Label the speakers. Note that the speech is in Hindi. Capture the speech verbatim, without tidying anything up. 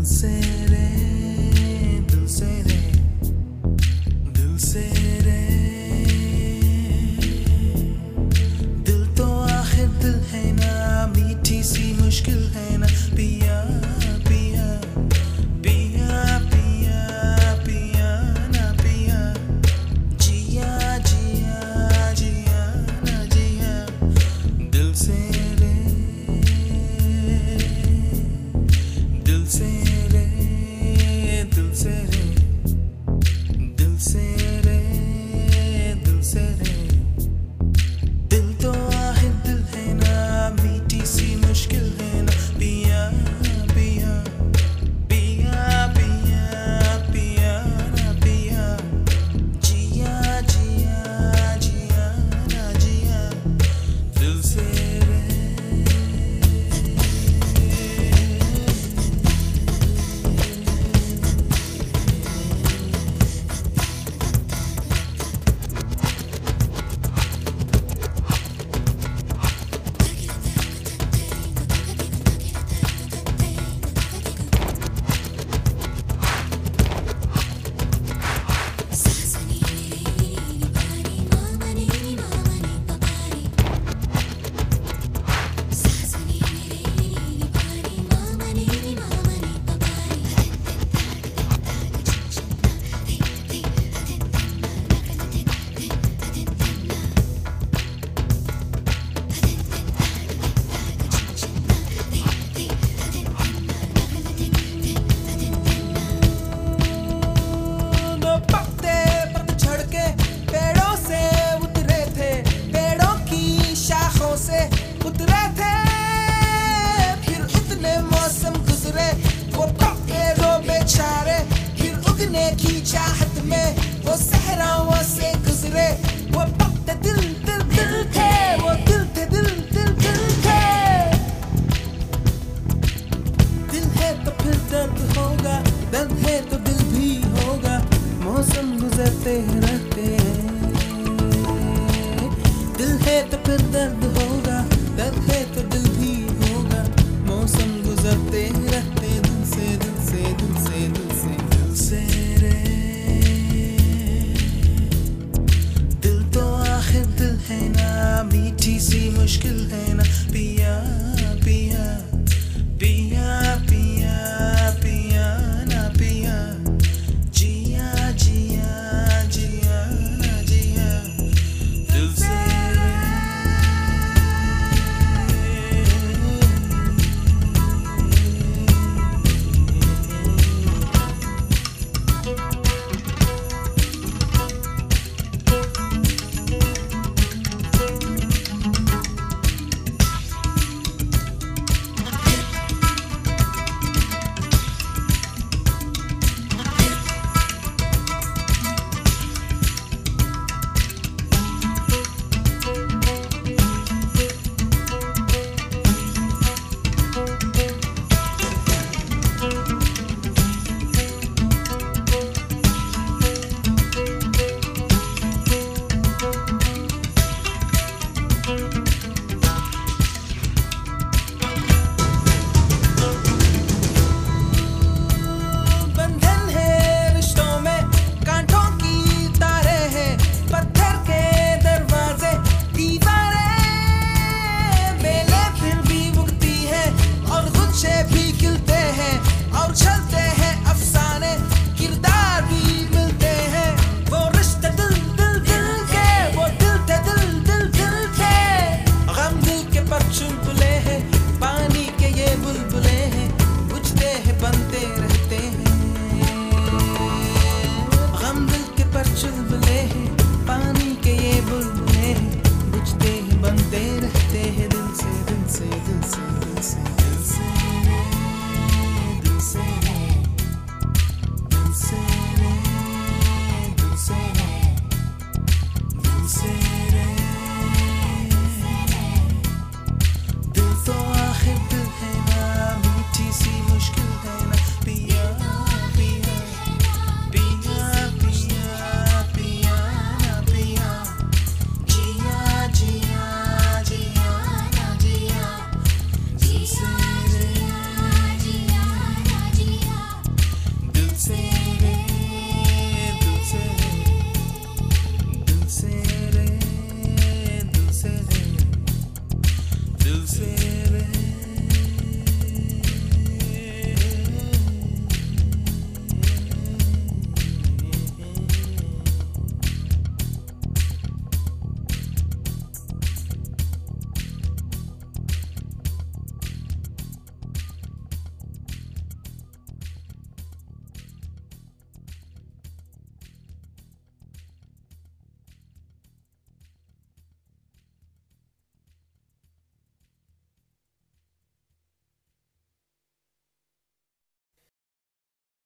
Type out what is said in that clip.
Speaker 1: से रे दिल से रे दिल से रे दिल तो आखिर दिल है ना मीठी सी मुश्किल है ना पिया पिया पिया पिया पिया ना पिया जिया जिया जिया ना जिया दिल से रे दिल से रे दिल से रे दिल से रे दिल से रे दिल तो आखिर दिल है ना मीठी सी मुश्किल है ना पिया पिया पिया पिया पिया ना पिया जिया जिया जिया ना जिया दिल से रे से उतरे थे फिर उतने मौसम गुजरे वो पक्के बेचारे फिर उगने की चाहत में वो सहराओं से गुजरे वो पक्के दिल दिल दिल थे वो दिल थे दिल दिल दिल थे दिल है तो फिर दर्द होगा दर्द है तो दिल भी होगा मौसम गुजरते रहते हैं दिल है तो फिर दर्द होगा दर्द है तो दिल भी होगा मौसम गुजरते हैं